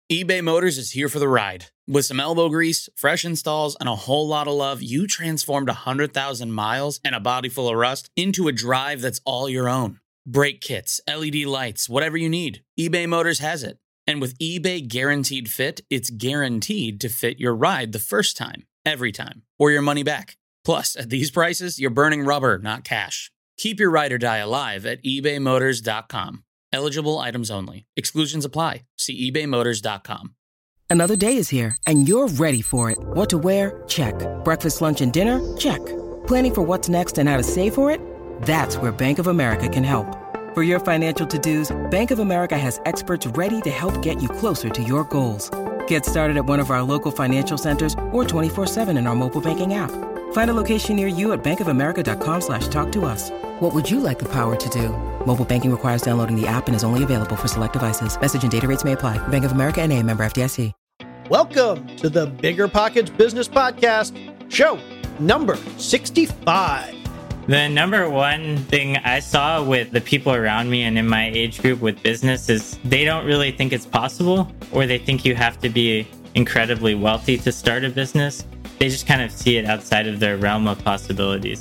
eBay Motors is here for the ride. With some elbow grease, fresh installs, and a whole lot of love, you transformed 100,000 miles and a body full of rust into a drive that's all your own. Brake kits, LED lights, whatever you need, eBay Motors has it. And with eBay Guaranteed Fit, it's guaranteed to fit your ride the first time, every time, or your money back. Plus, at these prices, you're burning rubber, not cash. Keep your ride or die alive at ebaymotors.com. Eligible items only. Exclusions apply. See ebaymotors.com. Another day is here, and you're ready for it. What to wear? Check. Breakfast, lunch, and dinner? Check. Planning for what's next and how to save for it? That's where Bank of America can help. For your financial to-dos, Bank of America has experts ready to help get you closer to your goals. Get started at one of our local financial centers or 24/7 in our mobile banking app. Find a location near you at bankofamerica.com/talktous. What would you like the power to do? Mobile banking requires downloading the app and is only available for select devices. Message and data rates may apply. Bank of America NA, member FDIC. Welcome to the Bigger Pockets Business Podcast, show number 65. The number one thing I saw with the people around me and in my age group with business is they don't really think it's possible, or they think you have to be incredibly wealthy to start a business. They just kind of see it outside of their realm of possibilities.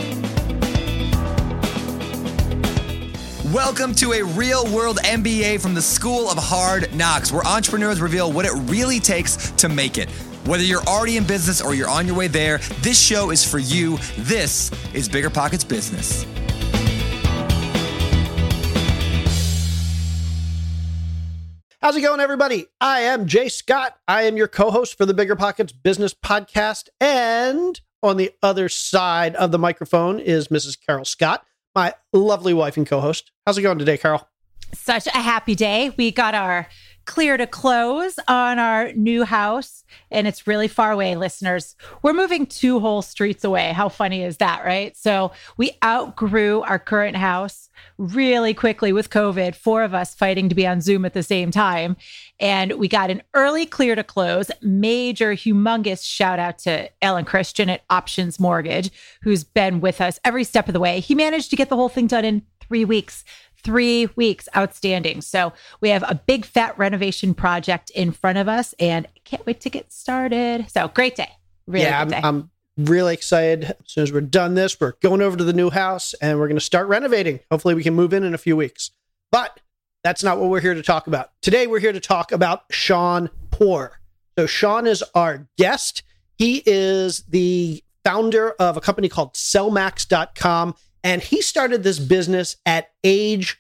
Welcome to a real-world MBA from the School of Hard Knocks, where entrepreneurs reveal what it really takes to make it. Whether you're already in business or you're on your way there, this show is for you. This is Bigger Pockets Business. How's it going, everybody? I am Jay Scott. I am your co-host for the Bigger Pockets Business Podcast. And on the other side of the microphone is Mrs. Carol Scott, my lovely wife and co-host. How's it going today, Carol? Such a happy day. We got our clear to close on our new house, and it's really far away, listeners. We're moving 2 whole streets away. How funny is that, right? So we outgrew our current house really quickly with COVID, 4 of us fighting to be on Zoom at the same time. And we got an early clear to close. Major, humongous shout out to Ellen Christian at Options Mortgage, who's been with us every step of the way. He managed to get the whole thing done in 3 weeks. 3 weeks, outstanding. So we have a big fat renovation project in front of us, and I can't wait to get started. So great day. Really good day. I'm really excited. As soon as we're done this, we're going over to the new house and we're going to start renovating. Hopefully we can move in a few weeks. But that's not what we're here to talk about. Today, we're here to talk about Sean Poor. So Sean is our guest. He is the founder of a company called Sellmax.com. And he started this business at age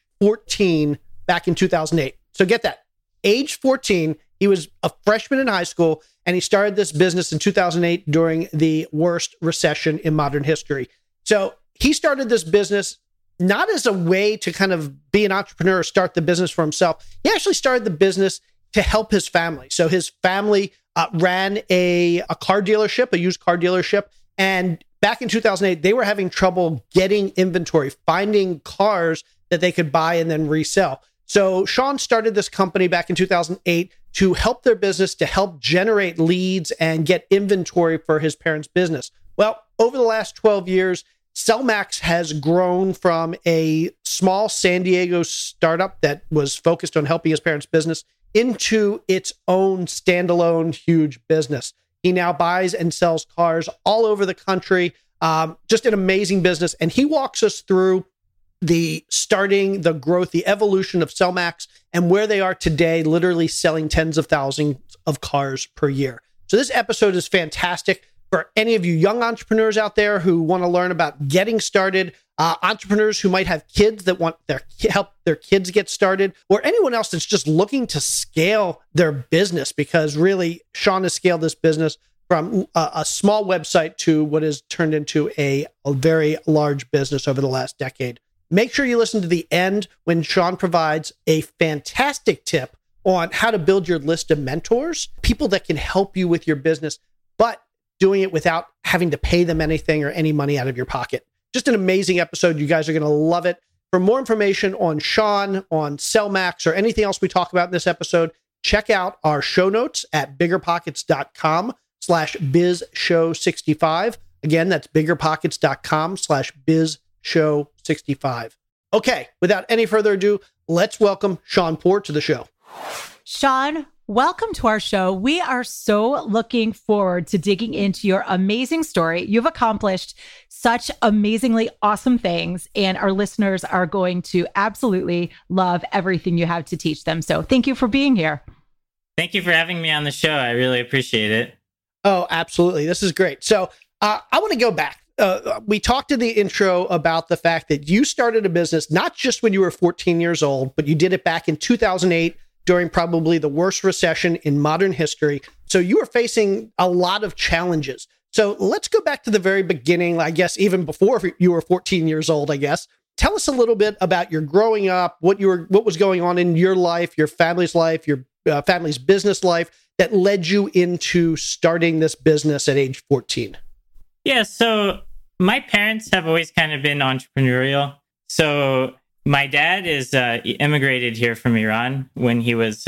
14 back in 2008. So get that. Age 14, he was a freshman in high school, and he started this business in 2008 during the worst recession in modern history. So he started this business not as a way to kind of be an entrepreneur or start the business for himself. He actually started the business to help his family. So his family ran a car dealership, a used car dealership, and back in 2008, they were having trouble getting inventory, finding cars that they could buy and then resell. So Sean started this company back in 2008 to help their business, to help generate leads and get inventory for his parents' business. Well, over the last 12 years, Sellmax has grown from a small San Diego startup that was focused on helping his parents' business into its own standalone huge business. He now buys and sells cars all over the country. Just an amazing business. And he walks us through the starting, the growth, the evolution of Sellmax and where they are today, literally selling tens of thousands of cars per year. So this episode is fantastic for any of you young entrepreneurs out there who want to learn about getting started, entrepreneurs who might have kids that want help their kids get started, or anyone else that's just looking to scale their business, because really Sean has scaled this business from a small website to what has turned into a very large business over the last decade. Make sure you listen to the end when Sean provides a fantastic tip on how to build your list of mentors, people that can help you with your business, but doing it without having to pay them anything or any money out of your pocket. Just an amazing episode. You guys are going to love it. For more information on Sean, on Sellmax, or anything else we talk about in this episode, check out our show notes at biggerpockets.com/bizshow65. Again, that's biggerpockets.com/bizshow65. Okay, without any further ado, let's welcome Sean Poor to the show. Sean, welcome to our show. We are so looking forward to digging into your amazing story. You've accomplished such amazingly awesome things, and our listeners are going to absolutely love everything you have to teach them. So thank you for being here. Thank you for having me on the show. I really appreciate it. Oh, absolutely. This is great. So I want to go back. We talked in the intro about the fact that you started a business, not just when you were 14 years old, but you did it back in 2008 during probably the worst recession in modern history. So you were facing a lot of challenges. So let's go back to the very beginning, I guess, even before you were 14 years old, I guess. Tell us a little bit about your growing up, what was going on in your life, your family's life, your family's business life that led you into starting this business at age 14. Yeah, so my parents have always kind of been entrepreneurial. So my dad immigrated here from Iran when he was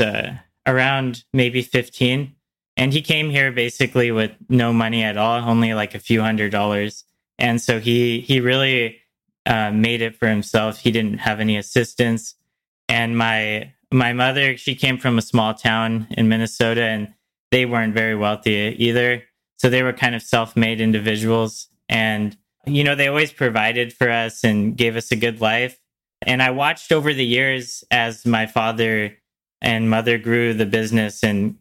around maybe 15. And he came here basically with no money at all, only like a few $100s. And so he really made it for himself. He didn't have any assistance. And my mother, she came from a small town in Minnesota, and they weren't very wealthy either. So they were kind of self-made individuals. And, you know, they always provided for us and gave us a good life. And I watched over the years as my father and mother grew the business and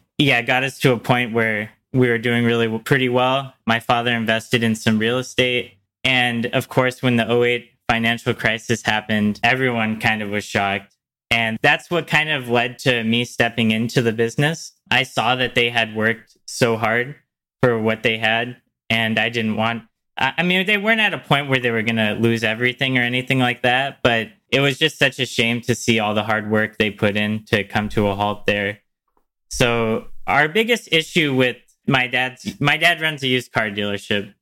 got us to a point where we were doing really pretty well. My father invested in some real estate. And of course, when the 2008 financial crisis happened, everyone kind of was shocked. And that's what kind of led to me stepping into the business. I saw that they had worked so hard for what they had. And I didn't want, I mean, they weren't at a point where they were going to lose everything or anything like that. But it was just such a shame to see all the hard work they put in to come to a halt there. So our biggest issue with my dad runs a used car dealership.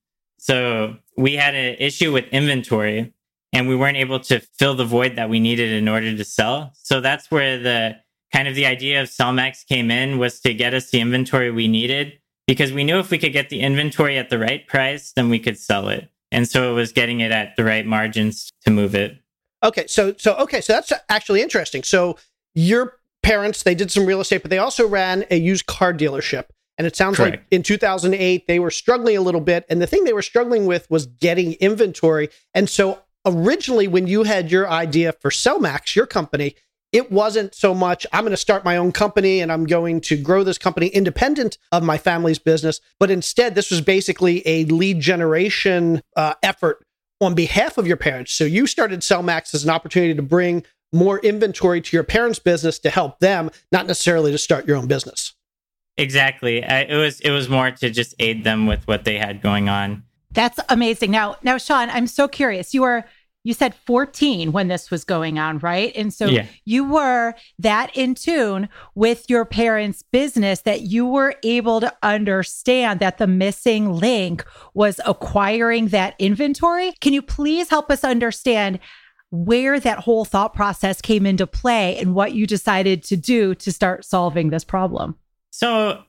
So we had an issue with inventory, and we weren't able to fill the void that we needed in order to sell. So that's where the idea of Sellmax came in, was to get us the inventory we needed, because we knew if we could get the inventory at the right price, then we could sell it. And so it was getting it at the right margins to move it. Okay, so that's actually interesting. So your parents, they did some real estate, but they also ran a used car dealership. And it sounds Correct. like in 2008, they were struggling a little bit. And the thing they were struggling with was getting inventory. And so originally, when you had your idea for Sellmax, your company, it wasn't so much, I'm going to start my own company and I'm going to grow this company independent of my family's business. But instead, this was basically a lead generation effort on behalf of your parents. So you started Sellmax as an opportunity to bring more inventory to your parents' business to help them, not necessarily to start your own business. Exactly. It was more to just aid them with what they had going on. That's amazing. Now, Sean, I'm so curious. You said 14 when this was going on, right? And so You were that in tune with your parents' business that you were able to understand that the missing link was acquiring that inventory. Can you please help us understand where that whole thought process came into play and what you decided to do to start solving this problem? So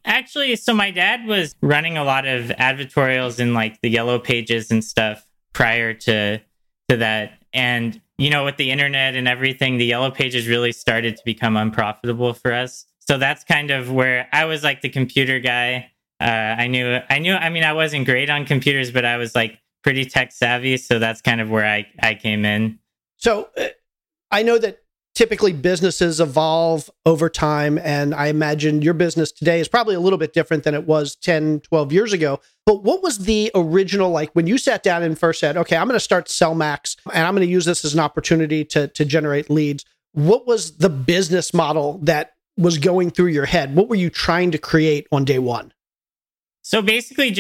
my dad was running a lot of advertorials in like the Yellow Pages and stuff prior to that. And, you know, with the internet and everything, the Yellow Pages really started to become unprofitable for us. So that's kind of where I was like the computer guy. I mean, I wasn't great on computers, but I was like pretty tech savvy. So that's kind of where I came in. So I know that typically businesses evolve over time, and I imagine your business today is probably a little bit different than it was 10, 12 years ago. But what was the original, like when you sat down and first said, okay, I'm going to start Sellmax and I'm going to use this as an opportunity to generate leads. What was the business model that was going through your head? What were you trying to create on day one? So basically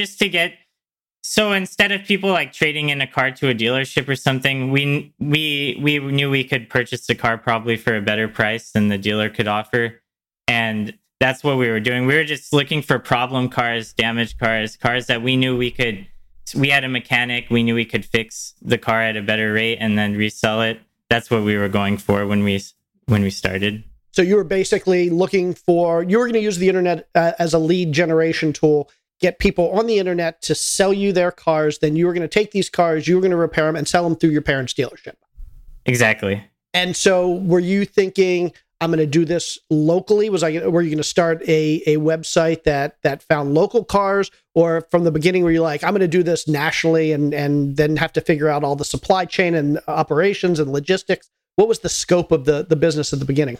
so instead of people like trading in a car to a dealership or something, we knew we could purchase the car probably for a better price than the dealer could offer. And that's what we were doing. We were just looking for problem cars, damaged cars that we knew we had a mechanic, we knew we could fix the car at a better rate and then resell it. That's what we were going for when we started. So you were basically you were going to use the internet as a lead generation tool, get people on the internet to sell you their cars. Then you were going to take these cars, you were going to repair them and sell them through your parents' dealership. Exactly. And so were you thinking, I'm going to do this locally? Were you going to start a website that found local cars, or from the beginning were you like, I'm going to do this nationally and then have to figure out all the supply chain and operations and logistics? What was the scope of the business at the beginning?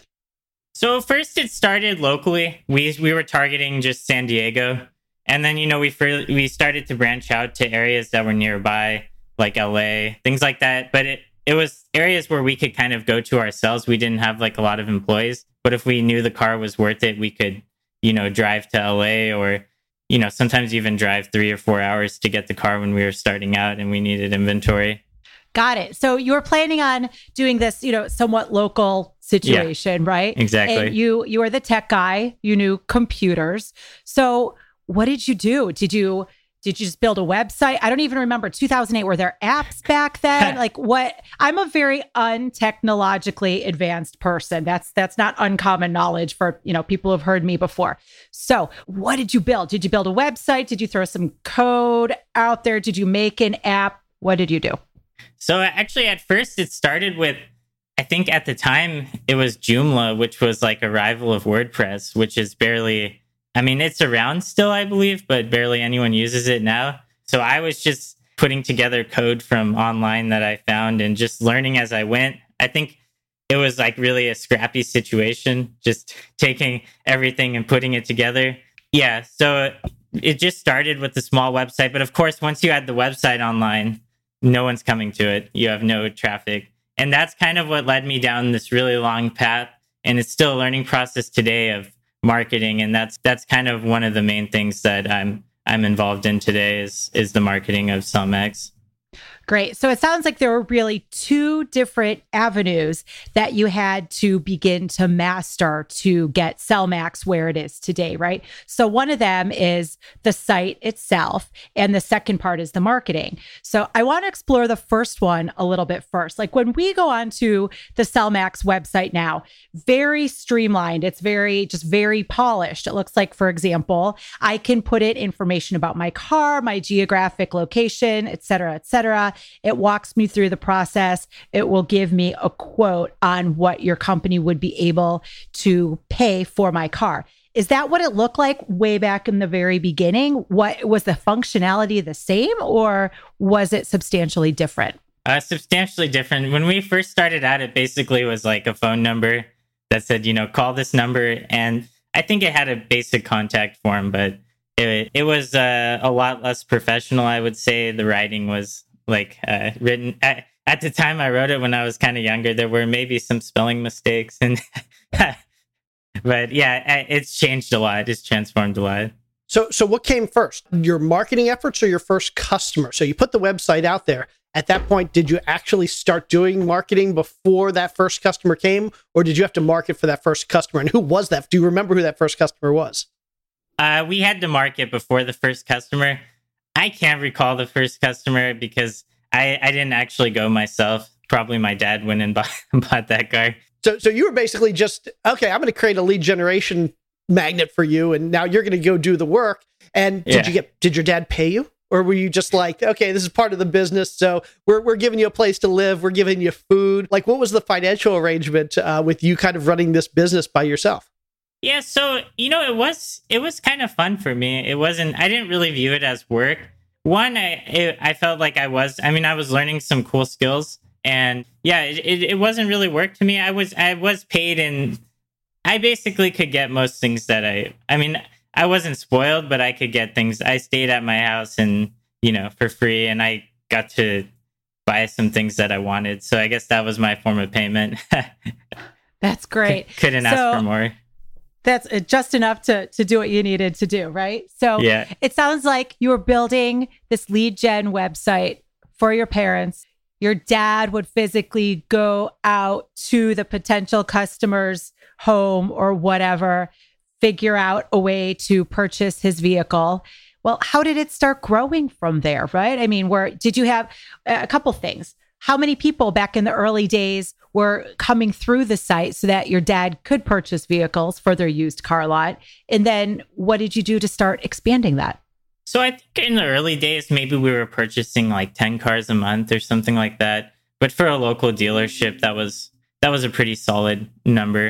So first it started locally. We were targeting just San Diego. And then, we started to branch out to areas that were nearby, like LA, things like that. But it was areas where we could kind of go to ourselves. We didn't have like a lot of employees, but if we knew the car was worth it, we could, drive to LA or, sometimes even drive 3 or 4 hours to get the car when we were starting out and we needed inventory. Got it. So you were planning on doing this, somewhat local situation, right? Exactly. And you were the tech guy, you knew computers. So what did you do? Did you just build a website? I don't even remember. 2008, were there apps back then? Like what? I'm a very untechnologically advanced person. That's not uncommon knowledge for, people who've heard me before. So what did you build? Did you build a website? Did you throw some code out there? Did you make an app? What did you do? So actually at first it started with, I think at the time it was Joomla, which was like a rival of WordPress, which is barely, it's around still, I believe, but barely anyone uses it now. So I was just putting together code from online that I found and just learning as I went. I think it was like really a scrappy situation, just taking everything and putting it together. Yeah, so it just started with a small website. But of course, once you add the website online, no one's coming to it. You have no traffic. And that's kind of what led me down this really long path. And it's still a learning process today of marketing. And that's kind of one of the main things that I'm involved in today is the marketing of Cellmax. Great. So it sounds like there were really two different avenues that you had to begin to master to get Cellmax where it is today, right? So one of them is the site itself, and the second part is the marketing. So I want to explore the first one a little bit first. Like when we go on to the Cellmax website now, very streamlined. It's very polished. It looks like, for example, I can put in information about my car, my geographic location, et cetera, et cetera. It walks me through the process. It will give me a quote on what your company would be able to pay for my car. Is that what it looked like way back in the very beginning? What was the functionality the same, or was it substantially different? Substantially different. When we first started out, it basically was like a phone number that said, call this number. And I think it had a basic contact form, but it was a lot less professional, I would say. The writing was written at the time I wrote it when I was kind of younger. There were maybe some spelling mistakes, and but yeah, it's changed a lot. It's transformed a lot. So what came first, your marketing efforts or your first customer? So you put the website out there. At that point, did you actually start doing marketing before that first customer came, or did you have to market for that first customer? And who was that? Do you remember who that first customer was? We had to market before the first customer. I can't recall the first customer because I didn't actually go myself. Probably my dad went and bought that car. So you were basically just, okay, I'm going to create a lead generation magnet for you, and now you're going to go do the work. And did your dad pay you? Or were you just like, okay, this is part of the business, so we're giving you a place to live, we're giving you food? Like, what was the financial arrangement with you kind of running this business by yourself? Yeah, so, it was kind of fun for me. I didn't really view it as work. One, I felt like I was learning some cool skills, and yeah, it wasn't really work to me. I was paid, and I basically could get most things that I wasn't spoiled, but I could get things. I stayed at my house and, for free, and I got to buy some things that I wanted. So I guess that was my form of payment. That's great. Couldn't ask for more. That's just enough to do what you needed to do, right? So yeah. It sounds like you were building this lead gen website for your parents. Your dad would physically go out to the potential customer's home or whatever, figure out a way to purchase his vehicle. Well, how did it start growing from there, right? I mean, did you have a couple things? How many people back in the early days were coming through the site so that your dad could purchase vehicles for their used car lot? And then what did you do to start expanding that? So I think in the early days, maybe we were purchasing like 10 cars a month or something like that. But for a local dealership, that was a pretty solid number.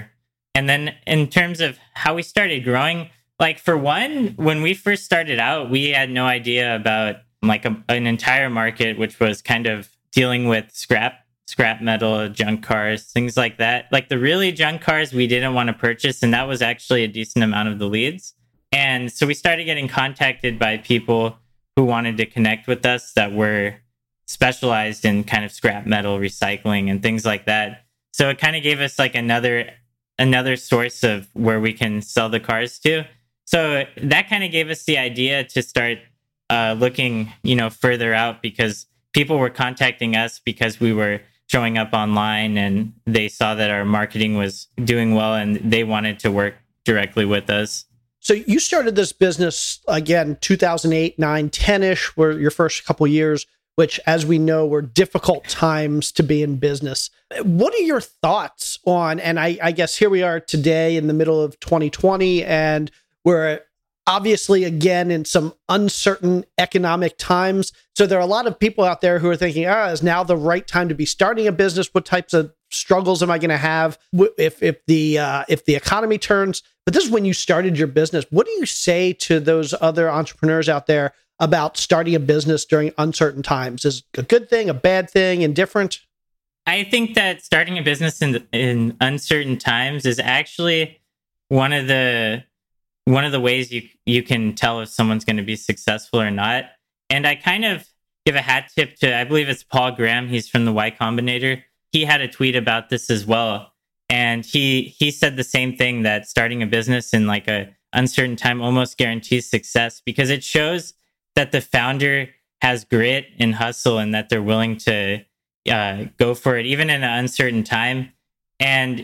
And then in terms of how we started growing, like for one, when we first started out, we had no idea about like an entire market, which was kind of dealing with scrap metal, junk cars, things like that. Like the really junk cars we didn't want to purchase. And that was actually a decent amount of the leads. And so we started getting contacted by people who wanted to connect with us that were specialized in kind of scrap metal recycling and things like that. So it kind of gave us like another source of where we can sell the cars to. So that kind of gave us the idea to start looking, further out, because people were contacting us because we were showing up online and they saw that our marketing was doing well and they wanted to work directly with us. So you started this business, again, 2008, 9, 10-ish were your first couple of years, which, as we know, were difficult times to be in business. What are your thoughts on, and I guess here we are today in the middle of 2020, and we're obviously, again, in some uncertain economic times. So there are a lot of people out there who are thinking, is now the right time to be starting a business? What types of struggles am I going to have if the economy turns? But this is when you started your business. What do you say to those other entrepreneurs out there about starting a business during uncertain times? Is it a good thing, a bad thing, indifferent? I think that starting a business in uncertain times is actually one of the ways you can tell if someone's going to be successful or not. And I kind of give a hat tip to, I believe it's Paul Graham. He's from the Y Combinator. He had a tweet about this as well. And he said the same thing, that starting a business in like a uncertain time almost guarantees success, because it shows that the founder has grit and hustle and that they're willing to go for it, even in an uncertain time. And,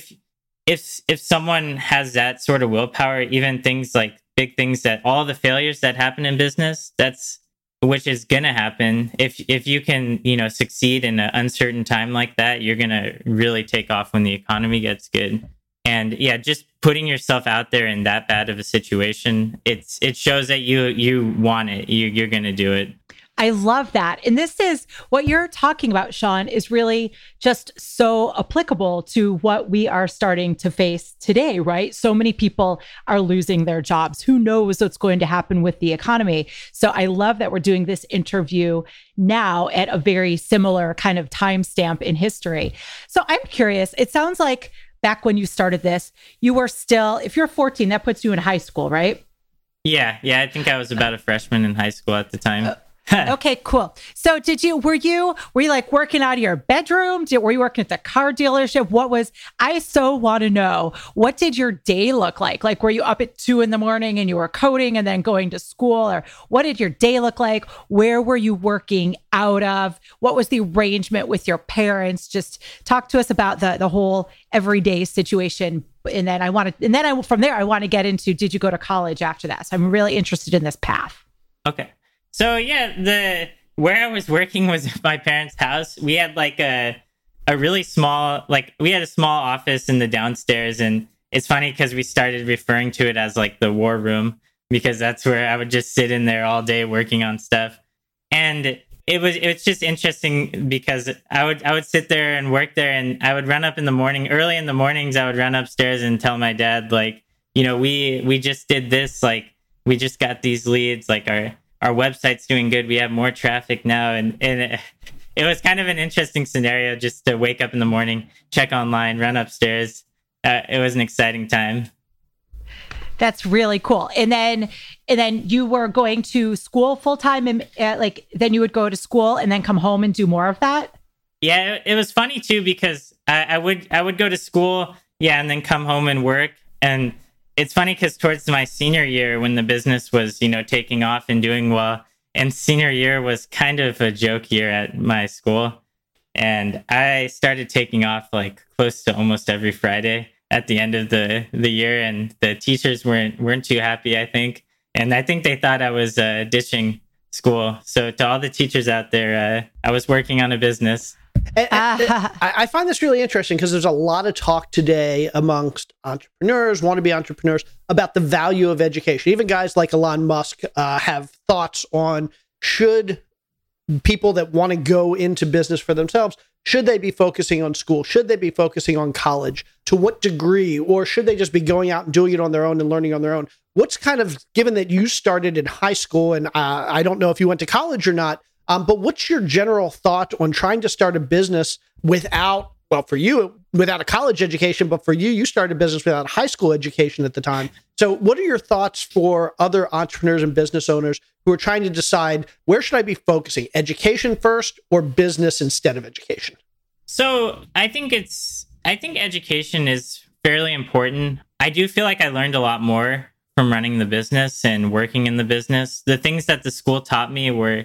if someone has that sort of willpower, even things like big things, that all the failures that happen in business, which is going to happen. If you can, succeed in an uncertain time like that, you're going to really take off when the economy gets good. And yeah, just putting yourself out there in that bad of a situation, it shows that you want it. You're going to do it. I love that. And this is what you're talking about, Sean, is really just so applicable to what we are starting to face today, right? So many people are losing their jobs. Who knows what's going to happen with the economy? So I love that we're doing this interview now at a very similar kind of timestamp in history. So I'm curious, it sounds like back when you started this, you were still, if you're 14, that puts you in high school, right? Yeah. I think I was about a freshman in high school at the time. Okay, cool. So were you like working out of your bedroom? Were you working at the car dealership? I so want to know, what did your day look like? Like, were you up at 2 a.m. and you were coding and then going to school? Or what did your day look like? Where were you working out of? What was the arrangement with your parents? Just talk to us about the whole everyday situation. And then from there, I want to get into, did you go to college after that? So I'm really interested in this path. Okay. So yeah, where I was working was my parents' house. We had like a really small, we had a small office in the downstairs, and it's funny because we started referring to it as like the war room, because that's where I would just sit in there all day working on stuff. And it was just interesting because I would sit there and work there, and I would run up early in the mornings, I would run upstairs and tell my dad, like, we just did this, like, we just got these leads, like our website's doing good. We have more traffic now. And it was kind of an interesting scenario, just to wake up in the morning, check online, run upstairs. It was an exciting time. That's really cool. And then you were going to school full time, and then you would go to school and then come home and do more of that? Yeah, it was funny too, because I would go to school, and then come home and work. And it's funny because towards my senior year, when the business was, taking off and doing well, and senior year was kind of a joke year at my school, and I started taking off like close to almost every Friday at the end of the year, and the teachers weren't too happy, I think, and I think they thought I was ditching school. So to all the teachers out there, I was working on a business. I find this really interesting because there's a lot of talk today amongst entrepreneurs, wannabe entrepreneurs, about the value of education. Even guys like Elon Musk have thoughts on, should people that want to go into business for themselves Should they be focusing on school? Should they be focusing on college? To what degree? Or should they just be going out and doing it on their own and learning on their own? What's kind of, given that you started in high school, and I don't know if you went to college or not, but what's your general thought on trying to start a business without, well, for you, without a college education, but for you, you started a business without a high school education at the time. So what are your thoughts for other entrepreneurs and business owners who are trying to decide, where should I be focusing? Education first or business instead of education? So I think education is fairly important. I do feel like I learned a lot more from running the business and working in the business. The things that the school taught me were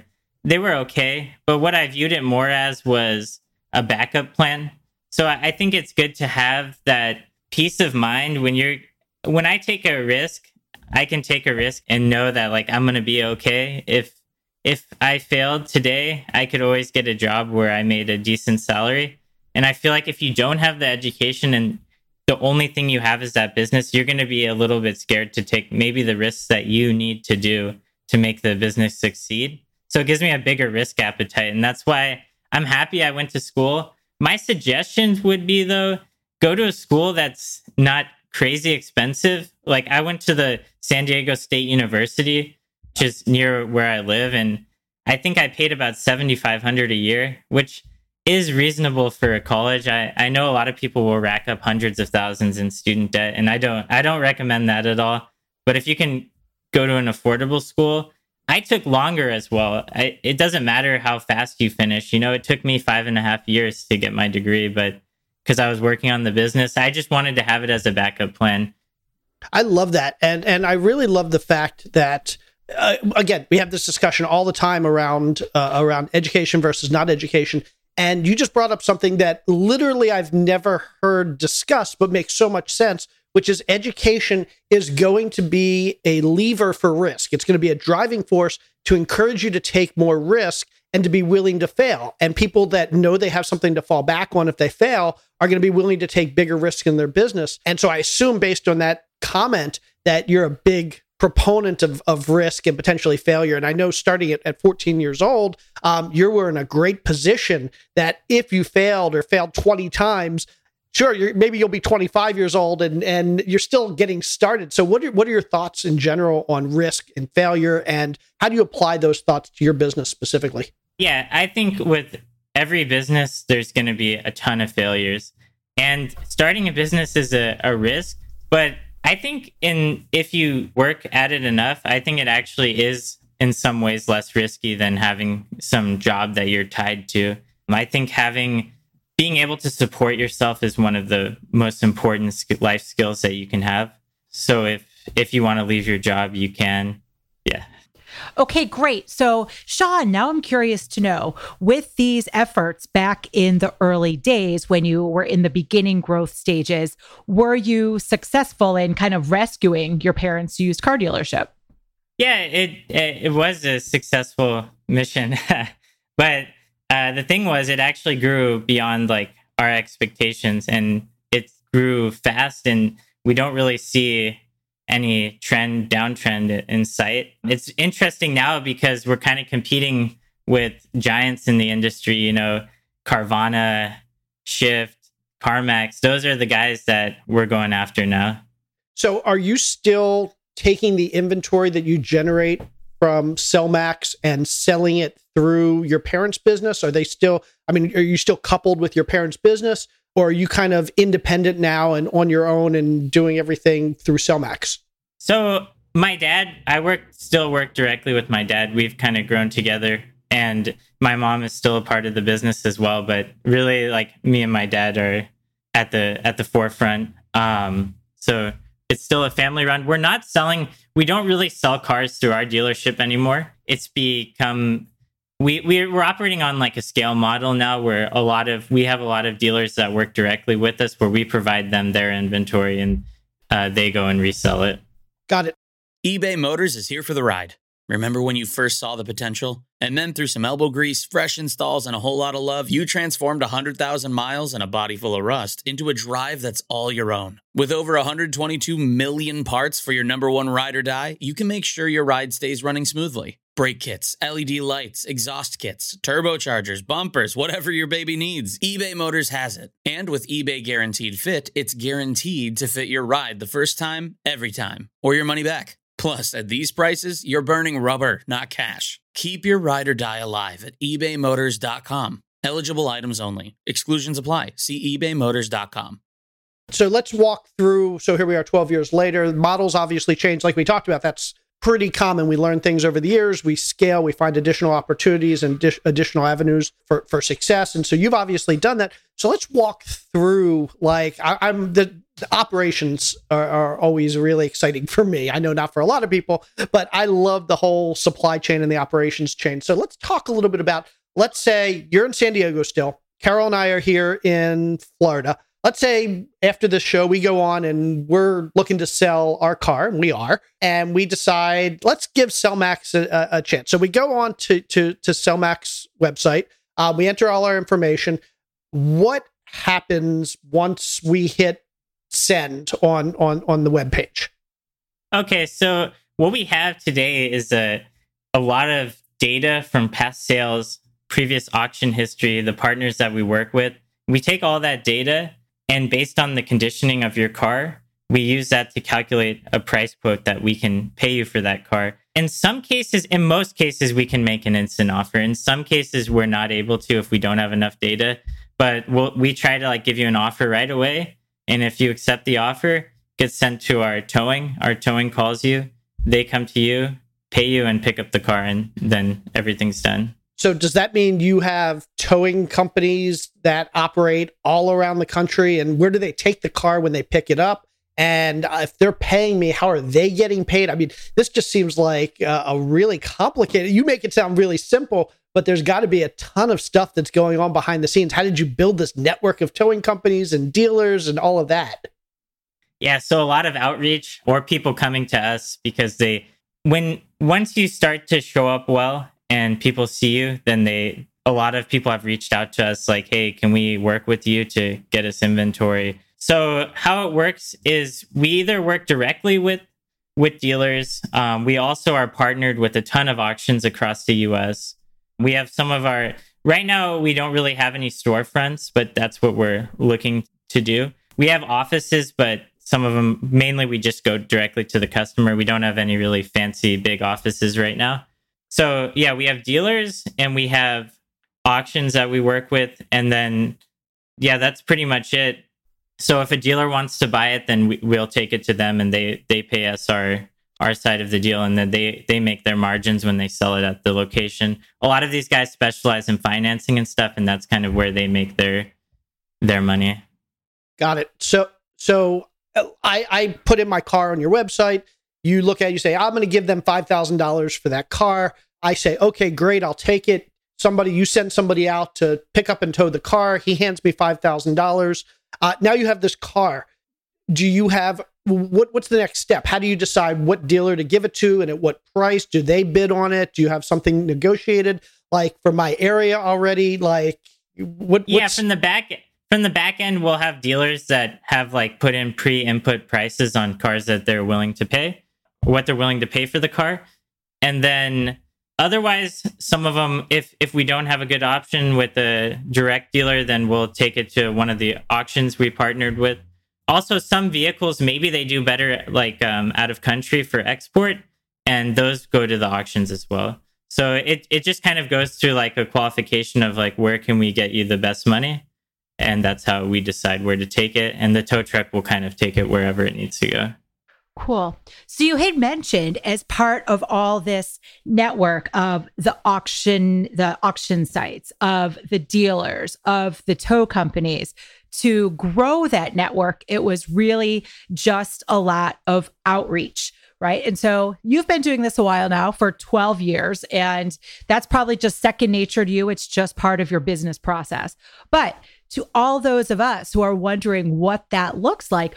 okay, but what I viewed it more as was a backup plan. So I think it's good to have that peace of mind when I take a risk, I can take a risk and know that like I'm going to be okay. If I failed today, I could always get a job where I made a decent salary. And I feel like if you don't have the education and the only thing you have is that business, you're going to be a little bit scared to take maybe the risks that you need to do to make the business succeed. So it gives me a bigger risk appetite. And that's why I'm happy I went to school. My suggestions would be, though, go to a school that's not crazy expensive. Like I went to the San Diego State University, which is near where I live. And I think I paid about $7,500 a year, which is reasonable for a college. I know a lot of people will rack up hundreds of thousands in student debt, and I don't recommend that at all. But if you can go to an affordable school, I took longer as well. It doesn't matter how fast you finish. It took me 5.5 years to get my degree, but because I was working on the business, I just wanted to have it as a backup plan. I love that. And I really love the fact that, again, we have this discussion all the time around education versus not education. And you just brought up something that literally I've never heard discussed, but makes so much sense, which is education is going to be a lever for risk. It's going to be a driving force to encourage you to take more risk and to be willing to fail. And people that know they have something to fall back on if they fail are going to be willing to take bigger risks in their business. And so I assume, based on that comment, that you're a big proponent of risk and potentially failure. And I know starting at 14 years old, you were in a great position that if you failed 20 times, sure, maybe you'll be 25 years old and you're still getting started. So what are your thoughts in general on risk and failure, and how do you apply those thoughts to your business specifically? Yeah, I think with every business, there's going to be a ton of failures. And starting a business is a risk, but I think if you work at it enough, I think it actually is in some ways less risky than having some job that you're tied to. I think being able to support yourself is one of the most important life skills that you can have. So if you want to leave your job, you can. Yeah. Okay, great. So, Sean, now I'm curious to know, with these efforts back in the early days when you were in the beginning growth stages, were you successful in kind of rescuing your parents' used car dealership? Yeah, it was a successful mission. But the thing was, it actually grew beyond like our expectations, and it grew fast, and we don't really see any downtrend in sight. It's interesting now because we're kind of competing with giants in the industry, Carvana, Shift, CarMax. Those are the guys that we're going after now. So are you still taking the inventory that you generate from Sellmax and selling it through your parents' business? Are you still coupled with your parents' business? Or are you kind of independent now and on your own and doing everything through Sellmax? So my dad, still work directly with my dad. We've kind of grown together, and my mom is still a part of the business as well. But really, like, me and my dad are at the forefront. So it's still a family run. We don't really sell cars through our dealership anymore. It's become We're operating on like a scale model now, where we have a lot of dealers that work directly with us, where we provide them their inventory and they go and resell it. Got it. eBay Motors is here for the ride. Remember when you first saw the potential? And then through some elbow grease, fresh installs, and a whole lot of love, you transformed 100,000 miles and a body full of rust into a drive that's all your own. With over 122 million parts for your number one ride or die, you can make sure your ride stays running smoothly. Brake kits, LED lights, exhaust kits, turbochargers, bumpers, whatever your baby needs, eBay Motors has it. And with eBay Guaranteed Fit, it's guaranteed to fit your ride the first time, every time, or your money back. Plus, at these prices, you're burning rubber, not cash. Keep your ride or die alive at ebaymotors.com. Eligible items only. Exclusions apply. See ebaymotors.com. So let's walk through. So here we are 12 years later. Models obviously changed, like we talked about. That's pretty common. We learn things over the years. We scale. We find additional opportunities and additional avenues for success. And so you've obviously done that. So let's walk through, like, the operations are always really exciting for me. I know not for a lot of people, but I love the whole supply chain and the operations chain. So let's talk a little bit about, let's say you're in San Diego still. Carol and I are here in Florida. Let's say after this show, we go on and we're looking to sell our car, and we are, and we decide, let's give Sellmax a chance. So we go on to Sellmax website. We enter all our information. What happens once we hit send on the webpage? Okay, so what we have today is a lot of data from past sales, previous auction history, the partners that we work with. We take all that data, and based on the conditioning of your car, we use that to calculate a price quote that we can pay you for that car. In some cases, in most cases, we can make an instant offer. In some cases, we're not able to if we don't have enough data. But we try to give you an offer right away. And if you accept the offer, it gets sent to our towing. Our towing calls you. They come to you, pay you, and pick up the car, and then everything's done. So does that mean you have towing companies that operate all around the country? And where do they take the car when they pick it up? And if they're paying me, how are they getting paid? I mean, this just seems like a really complicated, you make it sound really simple, but there's got to be a ton of stuff that's going on behind the scenes. How did you build this network of towing companies and dealers and all of that? Yeah, so a lot of outreach or people coming to us because once you start to show up well and people see you, then a lot of people have reached out to us like, hey, can we work with you to get us inventory? So how it works is we either work directly with dealers. We also are partnered with a ton of auctions across the US. We have right now, we don't really have any storefronts, but that's what we're looking to do. We have offices, but some of them, mainly we just go directly to the customer. We don't have any really fancy big offices right now. So yeah, we have dealers and we have auctions that we work with. And then, yeah, that's pretty much it. So if a dealer wants to buy it, then we'll take it to them and they pay us our side of the deal. And then they make their margins when they sell it at the location. A lot of these guys specialize in financing and stuff, and that's kind of where they make their money. Got it. So I put in my car on your website. You look at it, you say, I'm going to give them $5,000 for that car. I say, okay, great, I'll take it. You send somebody out to pick up and tow the car. He hands me $5,000. Now you have this car. Do you have, what's the next step? How do you decide what dealer to give it to and at what price? Do they bid on it? Do you have something negotiated, like for my area already? Like from the back end, we'll have dealers that have put in pre-input prices on cars that they're willing to pay, what they're willing to pay for the car. And then otherwise, some of them, if we don't have a good option with a direct dealer, then we'll take it to one of the auctions we partnered with. Also, some vehicles, maybe they do better out of country for export, and those go to the auctions as well. So it just kind of goes through a qualification of where can we get you the best money? And that's how we decide where to take it. And the tow truck will kind of take it wherever it needs to go. Cool. So you had mentioned, as part of all this network of the auction sites, of the dealers, of the tow companies, to grow that network, it was really just a lot of outreach, right? And so you've been doing this a while now, for 12 years, and that's probably just second nature to you. It's just part of your business process. But to all those of us who are wondering what that looks like,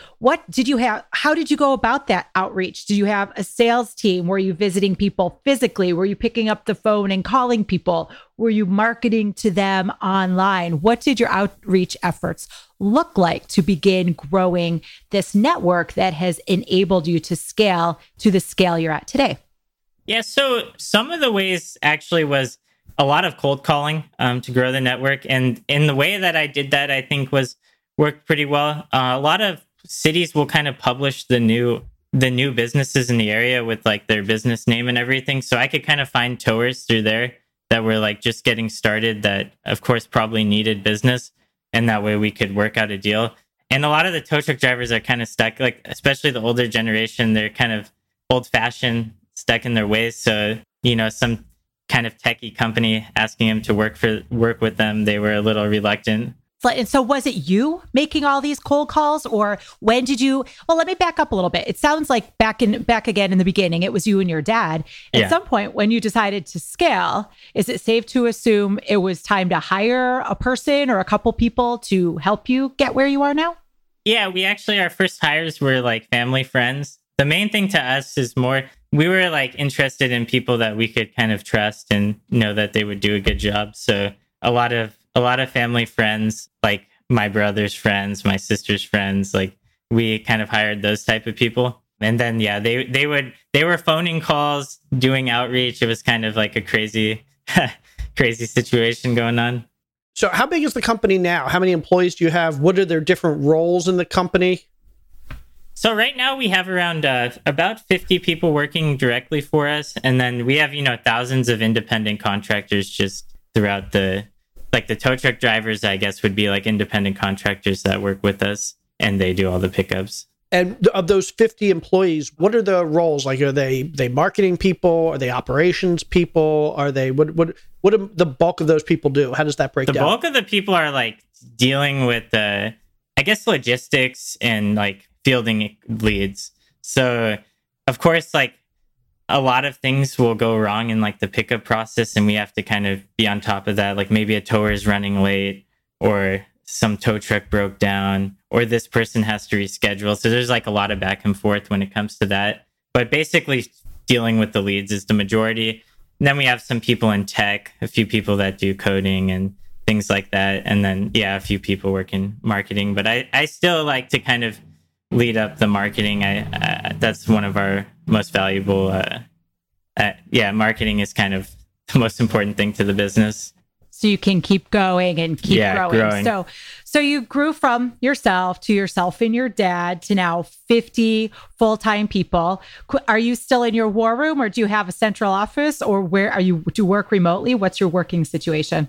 how did you go about that outreach? Did you have a sales team? Were you visiting people physically? Were you picking up the phone and calling people? Were you marketing to them online? What did your outreach efforts look like to begin growing this network that has enabled you to scale to the scale you're at today? Yeah, so some of the ways actually was a lot of cold calling to grow the network. And in the way that I did that, I think worked pretty well. A lot of cities will kind of publish the new businesses in the area with like their business name and everything. So I could kind of find towers through there that were like just getting started that of course probably needed business. And that way we could work out a deal. And a lot of the tow truck drivers are kind of stuck, like especially the older generation, they're kind of old fashioned, stuck in their ways. So, some kind of techie company asking them to work with them, they were a little reluctant. And so was it you making all these cold calls, or when did you, well, let me back up a little bit. It sounds like back again in the beginning, it was you and your dad. At some point when you decided to scale, is it safe to assume it was time to hire a person or a couple people to help you get where you are now? Yeah, our first hires were like family friends. The main thing to us is we were like interested in people that we could kind of trust and know that they would do a good job. So a lot of family friends, like my brother's friends, my sister's friends, like we kind of hired those type of people. And then, they were phoning calls, doing outreach. It was kind of like a crazy situation going on. So how big is the company now? How many employees do you have? What are their different roles in the company? So right now we have around about 50 people working directly for us. And then we have, thousands of independent contractors just throughout the tow truck drivers, I guess, would be like independent contractors that work with us and they do all the pickups. And of those 50 employees, what are the roles? Like, are they marketing people? Are they operations people? Are they, what do the bulk of those people do? How does that break down? The bulk of the people are like dealing with I guess, logistics and like fielding leads. So of course, like a lot of things will go wrong in like the pickup process, and we have to kind of be on top of that. Like maybe a tower is running late, or some tow truck broke down, or this person has to reschedule. So there's like a lot of back and forth when it comes to that. But basically dealing with the leads is the majority. And then we have some people in tech, a few people that do coding and things like that. And then, a few people work in marketing. But I still like to kind of lead up the marketing. That's one of our most valuable. Marketing is kind of the most important thing to the business. So you can keep going and keep growing. Growing. So you grew from yourself and your dad to now 50 full-time people. Are you still in your war room, or do you have a central office, or where are you? Do you work remotely? What's your working situation?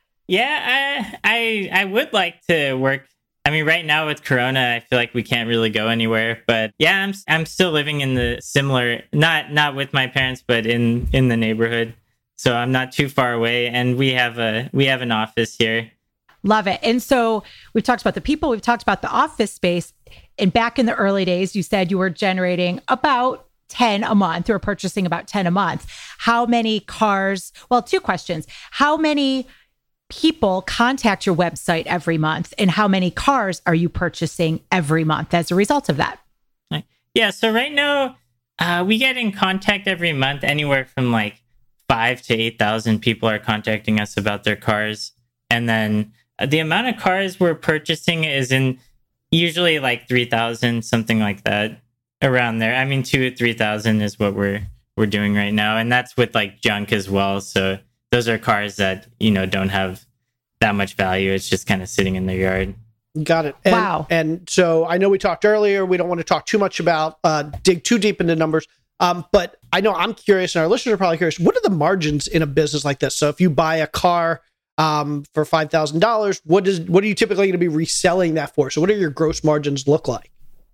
Yeah, I would like to work. I mean, right now with Corona, I feel like we can't really go anywhere. But yeah, I'm still living in the similar, not with my parents, but in the neighborhood. So I'm not too far away, and we have an office here. Love it. And so we've talked about the people, we've talked about the office space. And back in the early days, you said you were generating about 10 a month, or purchasing about 10 a month. How many cars? Well, two questions. How many people contact your website every month, and how many cars are you purchasing every month as a result of that? Yeah. So right now, we get in contact every month. Anywhere from like 5,000 to 8,000 people are contacting us about their cars. And then the amount of cars we're purchasing is in usually like 3,000, something like that, around there. I mean, 2,000 to 3,000 is what we're doing right now. And that's with like junk as well. So those are cars that, don't have that much value. It's just kind of sitting in their yard. Got it. Wow. And so I know we talked earlier, we don't want to talk too much about, dig too deep into numbers. But I know I'm curious, and our listeners are probably curious, what are the margins in a business like this? So if you buy a car for $5,000, what are you typically going to be reselling that for? So what do your gross margins look like?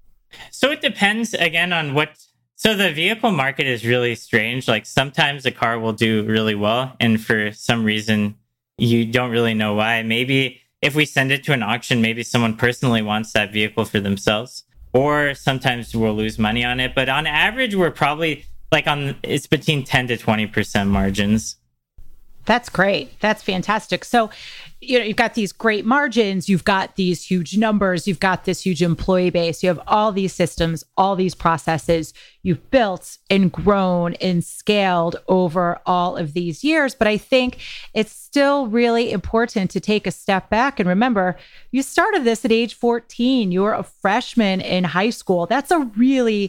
So it depends again on so the vehicle market is really strange. Like sometimes a car will do really well, and for some reason you don't really know why. Maybe if we send it to an auction, maybe someone personally wants that vehicle for themselves. Or sometimes we'll lose money on it. But on average, we're probably it's between 10 to 20% margins. That's great. That's fantastic. So, you've got these great margins, you've got these huge numbers, you've got this huge employee base, you have all these systems, all these processes you've built and grown and scaled over all of these years. But I think it's still really important to take a step back and remember, you started this at age 14. You were a freshman in high school. That's a really,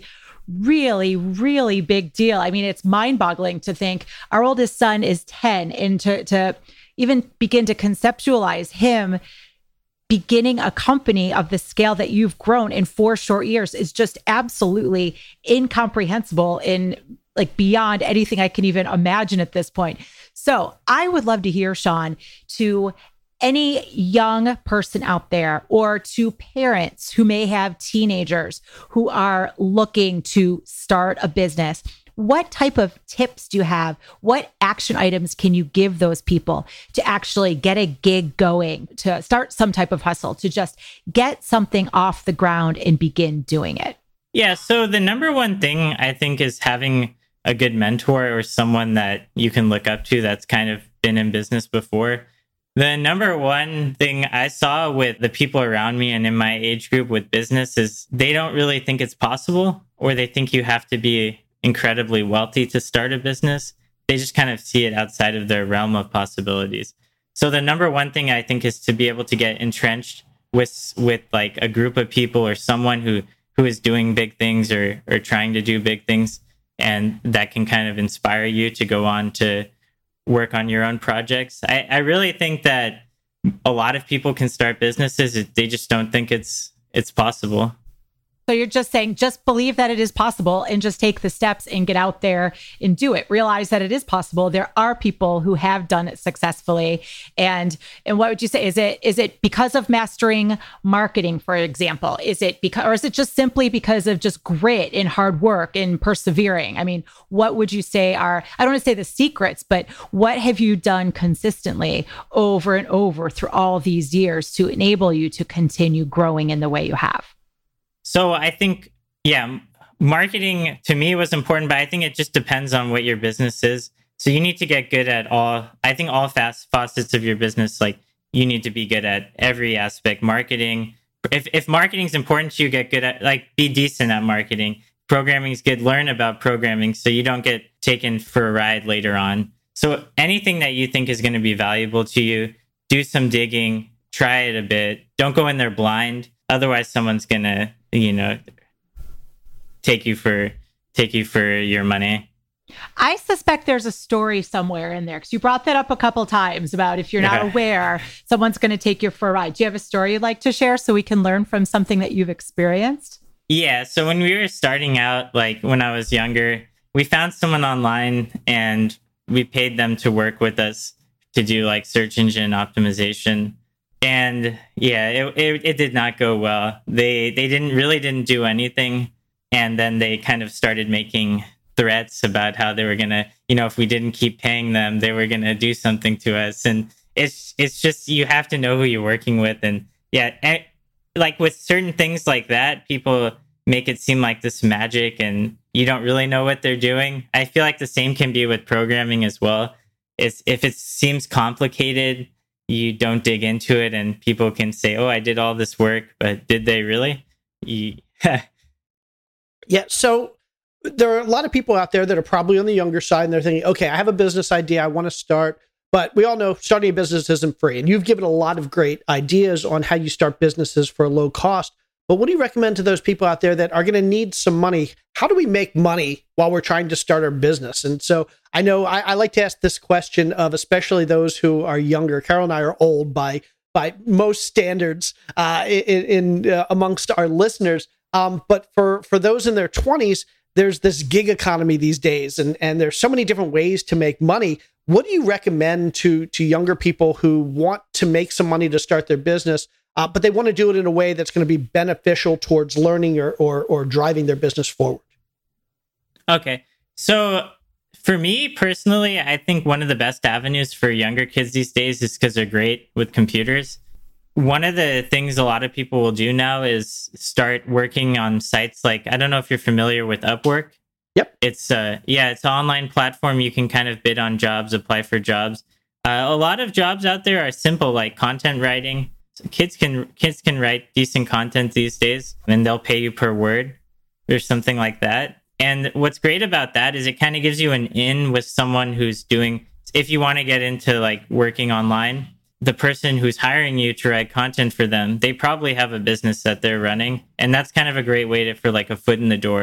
really, really big deal. I mean, it's mind-boggling to think our oldest son is 10, and to even begin to conceptualize him beginning a company of the scale that you've grown in 4 short years is just absolutely incomprehensible in like beyond anything I can even imagine at this point. So I would love to hear, Sean, to any young person out there or to parents who may have teenagers who are looking to start a business, what type of tips do you have? What action items can you give those people to actually get a gig going, to start some type of hustle, to just get something off the ground and begin doing it? Yeah. So the number one thing I think is having a good mentor or someone that you can look up to that's kind of been in business before. The number one thing I saw with the people around me and in my age group with business is they don't really think it's possible, or they think you have to be incredibly wealthy to start a business. They just kind of see it outside of their realm of possibilities. So the number one thing I think is to be able to get entrenched with like a group of people or someone who is doing big things or trying to do big things, and that can kind of inspire you to go on to work on your own projects. I really think that a lot of people can start businesses. They just don't think it's possible. So you're just saying, just believe that it is possible and just take the steps and get out there and do it. Realize that it is possible. There are people who have done it successfully. And what would you say? Is it because of mastering marketing, for example? Is it because, or is it just simply because of just grit and hard work and persevering? I mean, what would you say are, I don't want to say the secrets, but what have you done consistently over and over through all these years to enable you to continue growing in the way you have? So I think, yeah, marketing to me was important, but I think it just depends on what your business is. So you need to get good at all facets of your business. Like you need to be good at every aspect. Marketing, if marketing is important to you, get good at, like, be decent at marketing. Programming is good. Learn about programming so you don't get taken for a ride later on. So anything that you think is going to be valuable to you, do some digging, try it a bit. Don't go in there blind. Otherwise, someone's going to, take you for your money. I suspect there's a story somewhere in there because you brought that up a couple times about if you're not aware, someone's going to take you for a ride. Do you have a story you'd like to share so we can learn from something that you've experienced? Yeah. So when we were starting out, like when I was younger, we found someone online and we paid them to work with us to do like search engine optimization. And yeah, it did not go well. They didn't do anything. And then they kind of started making threats about how they were going to, if we didn't keep paying them, they were going to do something to us. And it's just, you have to know who you're working with. And yeah, like with certain things like that, people make it seem like this magic and you don't really know what they're doing. I feel like the same can be with programming as well. If it seems complicated, you don't dig into it and people can say, oh, I did all this work, but did they really? Yeah. So there are a lot of people out there that are probably on the younger side and they're thinking, okay, I have a business idea I want to start, but we all know starting a business isn't free. And you've given a lot of great ideas on how you start businesses for a low cost. But what do you recommend to those people out there that are going to need some money? How do we make money while we're trying to start our business? And so I know I like to ask this question of especially those who are younger. Carol and I are old by most standards amongst our listeners. But for those in their 20s, there's this gig economy these days, and there's so many different ways to make money. What do you recommend to younger people who want to make some money to start their business, but they want to do it in a way that's going to be beneficial towards learning or driving their business forward? Okay. So for me personally, I think one of the best avenues for younger kids these days is because they're great with computers. One of the things a lot of people will do now is start working on sites like, I don't know if you're familiar with Upwork. Yep. It's an online platform. You can kind of bid on jobs, apply for jobs. A lot of jobs out there are simple, like content writing. So kids can write decent content these days, and they'll pay you per word or something like that. And what's great about that is it kind of gives you an in with someone who's doing, if you want to get into like working online, the person who's hiring you to write content for them, they probably have a business that they're running. And that's kind of a great way for like a foot in the door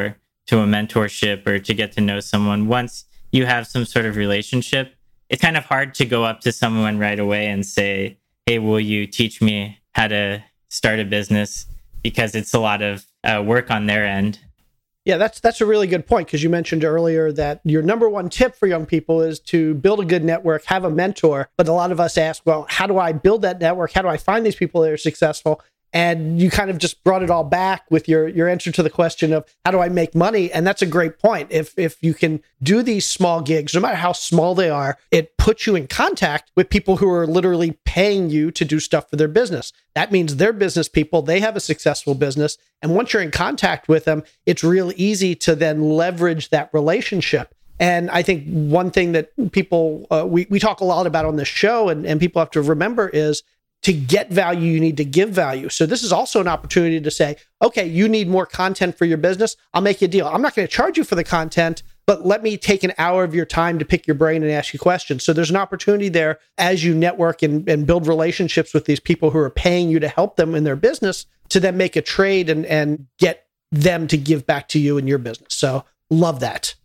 to a mentorship or to get to know someone. Once you have some sort of relationship, it's kind of hard to go up to someone right away and say, hey, will you teach me how to start a business? Because it's a lot of work on their end. Yeah, that's a really good point, because you mentioned earlier that your number one tip for young people is to build a good network, have a mentor. But a lot of us ask, well, how do I build that network? How do I find these people that are successful? And you kind of just brought it all back with your answer to the question of how do I make money? And that's a great point. If you can do these small gigs, no matter how small they are, it puts you in contact with people who are literally paying you to do stuff for their business. That means they're business people. They have a successful business. And once you're in contact with them, it's real easy to then leverage that relationship. And I think one thing that people, we talk a lot about on this show and people have to remember is, to get value, you need to give value. So this is also an opportunity to say, okay, you need more content for your business. I'll make you a deal. I'm not going to charge you for the content, but let me take an hour of your time to pick your brain and ask you questions. So there's an opportunity there as you network and build relationships with these people who are paying you to help them in their business to then make a trade and get them to give back to you in your business. So love that.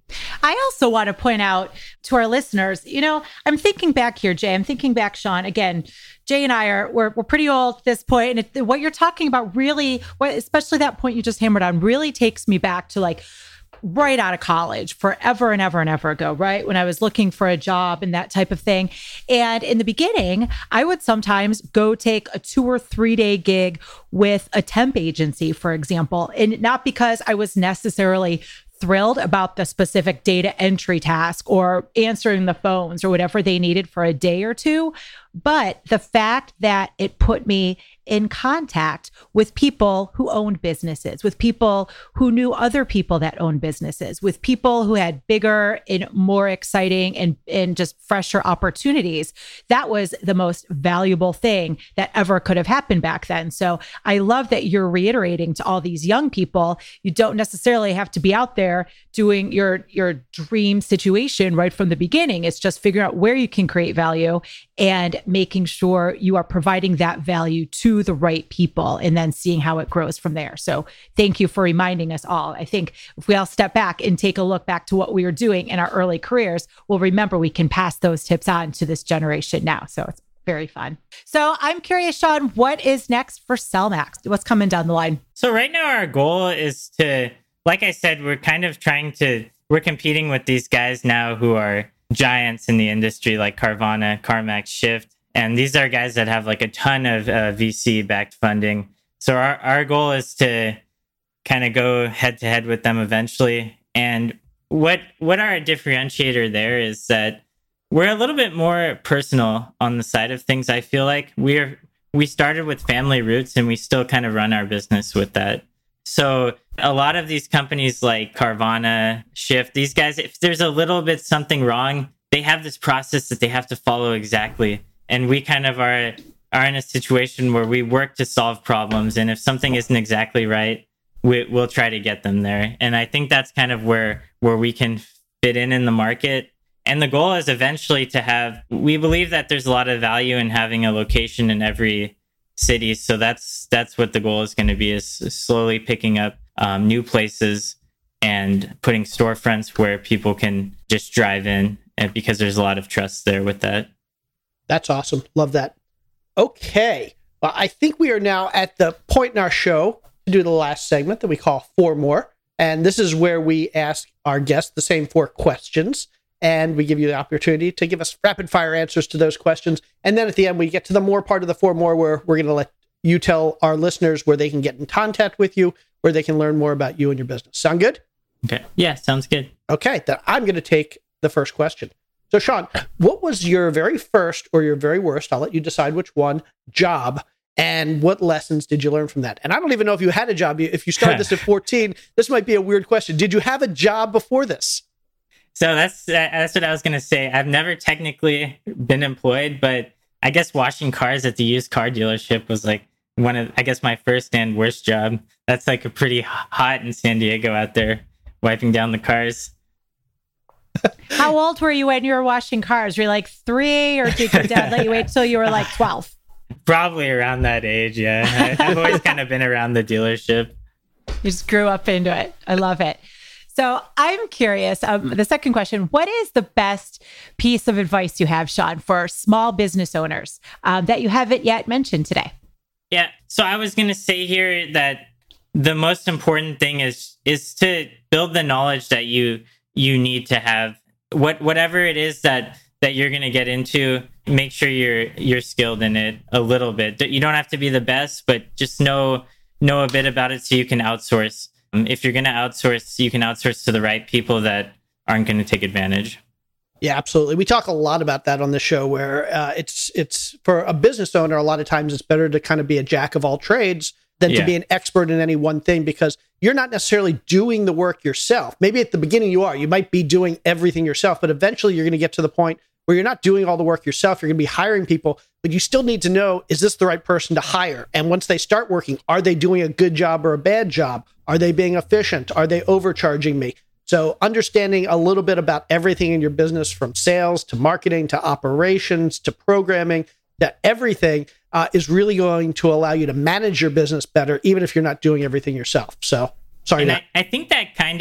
I also want to point out to our listeners, I'm thinking back here, Jay. I'm thinking back, Sean. Again, Jay and I we're pretty old at this point. And what you're talking about really, especially that point you just hammered on, really takes me back to like right out of college, forever and ever and ever ago, right? When I was looking for a job and that type of thing. And in the beginning, I would sometimes go take a 2 or 3 day gig with a temp agency, for example. And not because I was necessarily thrilled about the specific data entry task or answering the phones or whatever they needed for a day or two, but the fact that it put me in contact with people who owned businesses, with people who knew other people that owned businesses, with people who had bigger and more exciting and just fresher opportunities. That was the most valuable thing that ever could have happened back then. So I love that you're reiterating to all these young people, you don't necessarily have to be out there doing your dream situation right from the beginning. It's just figuring out where you can create value and making sure you are providing that value to the right people and then seeing how it grows from there. So thank you for reminding us all. I think if we all step back and take a look back to what we were doing in our early careers, we'll remember we can pass those tips on to this generation now. So it's very fun. So I'm curious, Sean, what is next for Cellmax? What's coming down the line? So right now our goal is to, like I said, we're competing with these guys now who are giants in the industry like Carvana, CarMax, Shift. And these are guys that have like a ton of VC-backed funding. So our goal is to kind of go head to head with them eventually. And what our differentiator there is that we're a little bit more personal on the side of things. I feel like we started with family roots and we still kind of run our business with that. So a lot of these companies like Carvana, Shift, these guys, if there's a little bit something wrong, they have this process that they have to follow exactly. And we kind of are in a situation where we work to solve problems. And if something isn't exactly right, we'll try to get them there. And I think that's kind of where we can fit in the market. And the goal is eventually we believe that there's a lot of value in having a location in every city. So that's what the goal is going to be, is slowly picking up new places and putting storefronts where people can just drive in, because there's a lot of trust there with that. That's awesome. Love that. Okay. Well, I think we are now at the point in our show to do the last segment that we call 4 More. And this is where we ask our guests the same 4 questions. And we give you the opportunity to give us rapid fire answers to those questions. And then at the end, we get to the more part of the 4 More, where we're going to let you tell our listeners where they can get in contact with you, where they can learn more about you and your business. Sound good? Okay. Yeah, sounds good. Okay. Then I'm going to take the first question. So, Sean, what was your very first or your very worst, I'll let you decide which one, job, and what lessons did you learn from that? And I don't even know if you had a job. If you started this at 14, this might be a weird question. Did you have a job before this? So that's what I was going to say. I've never technically been employed, but I guess washing cars at the used car dealership was like one of, I guess, my first and worst job. That's like a pretty hot in San Diego out there, wiping down the cars. How old were you when you were washing cars? Were you like 3, or did your dad let you wait till you were like 12? Probably around that age, yeah. I've always kind of been around the dealership. You just grew up into it. I love it. So I'm curious. The second question, what is the best piece of advice you have, Sean, for small business owners that you haven't yet mentioned today? Yeah. So I was going to say here that the most important thing is to build the knowledge that you need to have. Whatever it is that you're going to get into, make sure you're skilled in it a little bit. You don't have to be the best, but just know a bit about it so you can outsource. If you're going to outsource, you can outsource to the right people that aren't going to take advantage. Yeah, absolutely. We talk a lot about that on the show where it's for a business owner, a lot of times it's better to kind of be a jack of all trades than to be an expert in any one thing, because you're not necessarily doing the work yourself. Maybe at the beginning you are. You might be doing everything yourself, but eventually you're going to get to the point where you're not doing all the work yourself. You're going to be hiring people, but you still need to know, is this the right person to hire? And once they start working, are they doing a good job or a bad job? Are they being efficient? Are they overcharging me? So understanding a little bit about everything in your business, from sales to marketing to operations to programming to everything, is really going to allow you to manage your business better, even if you're not doing everything yourself. So sorry. I think that kind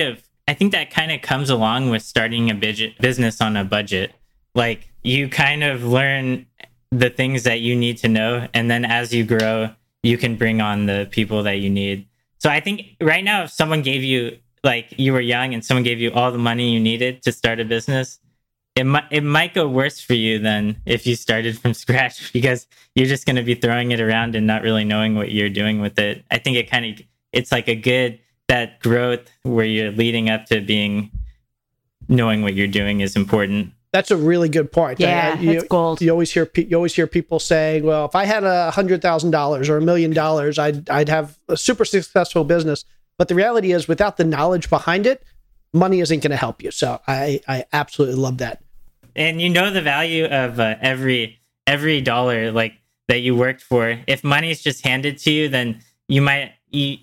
of comes along with starting a business on a budget. Like, you kind of learn the things that you need to know, and then as you grow, you can bring on the people that you need. So I think right now, if someone gave you, like, you were young and someone gave you all the money you needed to start a business, it might go worse for you than if you started from scratch, because you're just going to be throwing it around and not really knowing what you're doing with it. I think it's like that growth where you're leading up to knowing what you're doing is important. That's a really good point. Yeah, it's gold. You always hear people saying, "Well, if I had $100,000 or $1 million, I'd have a super successful business." But the reality is, without the knowledge behind it, money isn't going to help you. So I absolutely love that. And you know the value of every dollar like that you worked for. If money's just handed to you, then you might.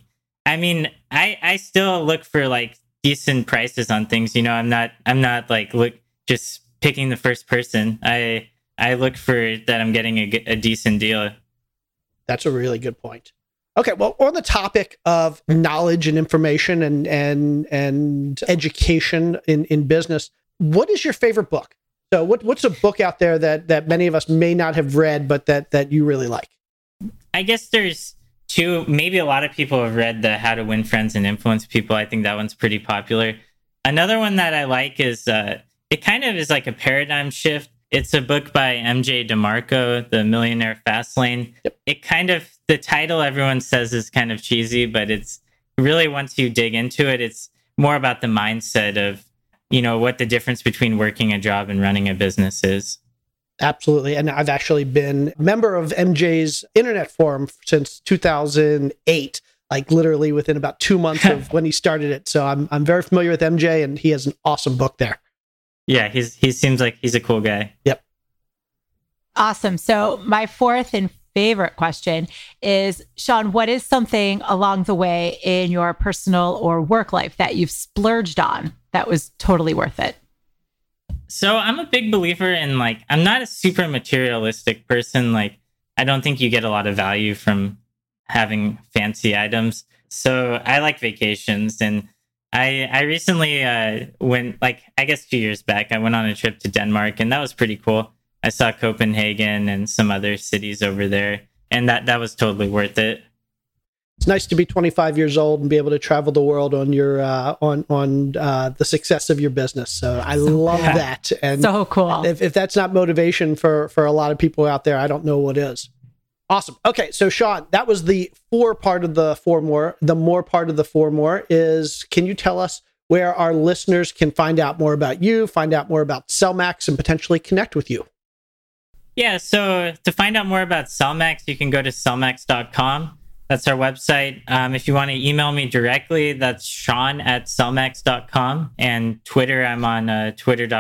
I still look for like decent prices on things. You know, I'm not like just picking the first person. I look for that I'm getting a decent deal. That's a really good point. Okay, well, on the topic of knowledge and information and education in business, what is your favorite book? So what's a book out there that many of us may not have read, but that you really like? I guess there's two. Maybe a lot of people have read the How to Win Friends and Influence People. I think that one's pretty popular. Another one that I like is it kind of is like a paradigm shift. It's a book by MJ DeMarco, The Millionaire Fastlane. Yep. The title everyone says is kind of cheesy, but it's really, once you dig into it, it's more about the mindset of, you know, what the difference between working a job and running a business is. Absolutely. And I've actually been a member of MJ's internet forum since 2008, like literally within about 2 months of when he started it. So I'm very familiar with MJ, and he has an awesome book there. Yeah, he seems like he's a cool guy. Yep. Awesome. So my fourth and favorite question is, Sean, what is something along the way in your personal or work life that you've splurged on that was totally worth it? So I'm a big believer in, like, I'm not a super materialistic person. Like, I don't think you get a lot of value from having fancy items. So I like vacations, and I recently went, like, I guess 2 years back, I went on a trip to Denmark, and that was pretty cool. I saw Copenhagen and some other cities over there, and that was totally worth it. It's nice to be 25 years old and be able to travel the world on your on the success of your business. So I love that. And so cool. If that's not motivation for a lot of people out there, I don't know what is. Awesome. Okay, so Sean, that was the part of the four more. The more part of the four more is, can you tell us where our listeners can find out more about you, find out more about Cellmax, and potentially connect with you? Yeah, so to find out more about Cellmax, you can go to cellmax.com. That's our website. If you want to email me directly, that's sean@cellmax.com. And Twitter, I'm on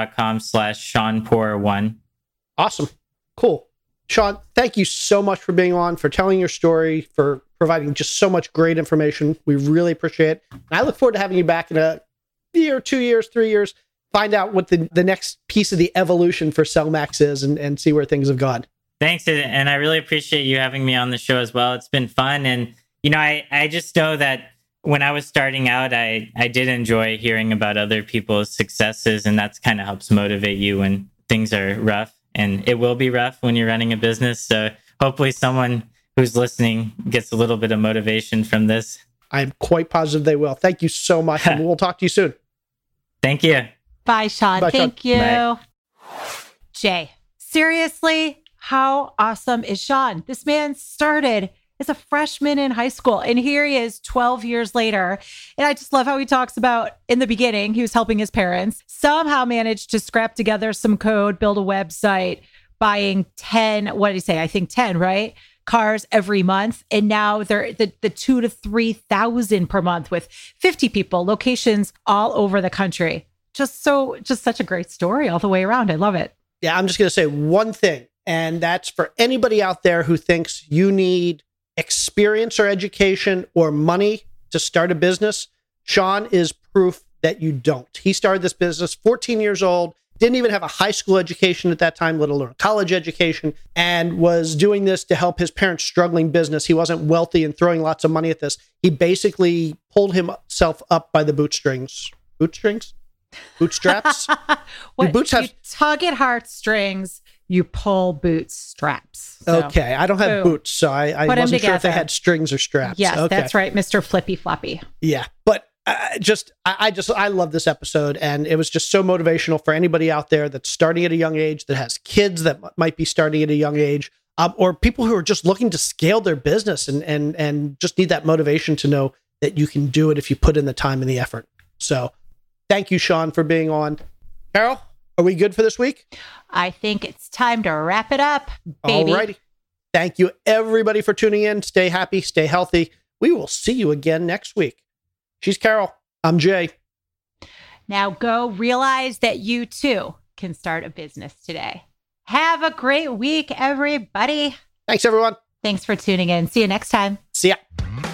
twitter.com/SeanPoor1. Awesome. Cool. Sean, thank you so much for being on, for telling your story, for providing just so much great information. We really appreciate it. And I look forward to having you back in a year, 2 years, 3 years, find out what the next piece of the evolution for Cellmax is, and see where things have gone. Thanks. And I really appreciate you having me on the show as well. It's been fun. And, you know, I just know that when I was starting out, I did enjoy hearing about other people's successes, and that's kind of helps motivate you when things are rough. And it will be rough when you're running a business. So hopefully someone who's listening gets a little bit of motivation from this. I'm quite positive they will. Thank you so much. And we'll talk to you soon. Thank you. Bye, Sean. Bye, Thank Sean. you. Bye. Jay, seriously, how awesome is Sean? This man started as a freshman in high school, and here he is 12 years later. And I just love how he talks about in the beginning, he was helping his parents, somehow managed to scrap together some code, build a website, buying 10, what did he say? I think 10, right? Cars every month. And now they're the 2,000 to 3,000 per month with 50 people, locations all over the country. Just such a great story all the way around. I love it. Yeah, I'm just going to say one thing, and that's for anybody out there who thinks you need experience or education or money to start a business. Sean is proof that you don't. He started this business 14 years old, didn't even have a high school education at that time, let alone a college education, and was doing this to help his parents' struggling business. He wasn't wealthy and throwing lots of money at this. He basically pulled himself up by the bootstraps. What, Boots have- you tug at heartstrings, you pull bootstraps. So, Okay, I don't have boom. boots, so I Put 'em wasn't sure if they together. had strings or straps. Yes, Okay. that's right, Mr. Flippy Floppy. Yeah, but I love this episode, and it was just so motivational for anybody out there that's starting at a young age, that has kids that might be starting at a young age, or people who are just looking to scale their business and just need that motivation to know that you can do it if you put in the time and the effort. So, thank you, Sean, for being on. Carol, are we good for this week? I think it's time to wrap it up, baby. Alrighty. Thank you, everybody, for tuning in. Stay happy, stay healthy. We will see you again next week. She's Carol. I'm Jay. Now go realize that you too can start a business today. Have a great week, everybody. Thanks, everyone. Thanks for tuning in. See you next time. See ya.